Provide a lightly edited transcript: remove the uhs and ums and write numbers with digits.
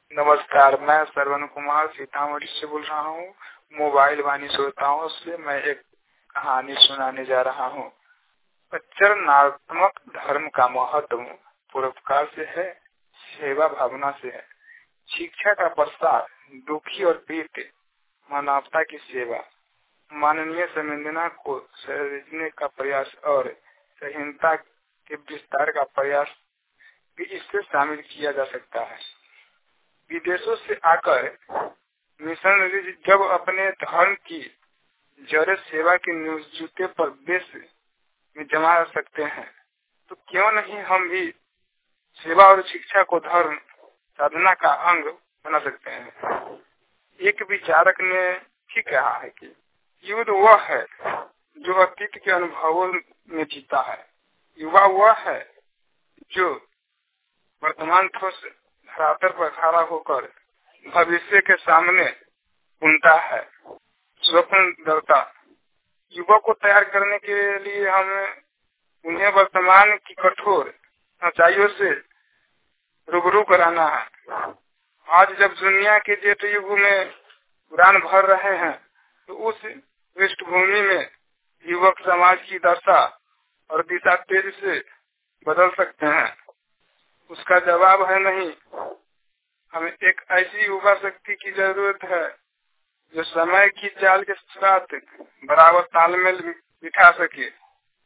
नमस्कार, मैं श्रवण कुमार सीतामढ़ी से बोल रहा हूँ। मोबाइल वाणी श्रोताओं से मैं एक कहानी सुनाने जा रहा हूँ। आचरणात्मक धर्म का महत्व परोपकार से है, सेवा भावना से है। शिक्षा का प्रसार, दुखी और पीड़ित मानवता की सेवा, मानवीय संवेदना को सहेजने का प्रयास और सहीनता के विस्तार का प्रयास भी इससे शामिल किया जा सकता है। विदेशों से आकर मिशनरी जब अपने धर्म की जड़ सेवा के न्यूज़ पर देश में जमा सकते हैं, तो क्यों नहीं हम भी सेवा और शिक्षा को धर्म साधना का अंग बना सकते हैं। एक विचारक ने ठीक कहा है कि युद्ध वह है जो अतीत के अनुभवों में जीता है, युवा वह है जो वर्तमान ठोस धरातल पर खड़ा होकर भविष्य के सामने बुनता है। स्वप्नदर्ता युवा को तैयार करने के लिए हमें उन्हें वर्तमान की कठोर सच्चाइयों से रूबरू कराना है। आज जब दुनिया के जेठ युग में उड़ान भर रहे हैं, तो उस पृष्ठभूमि में युवक समाज की दशा और दिशा तेजी से बदल सकते हैं। उसका जवाब है नहीं। हमें एक ऐसी युवा शक्ति की जरूरत है जो समय की चाल के साथ बराबर तालमेल बिठा सके।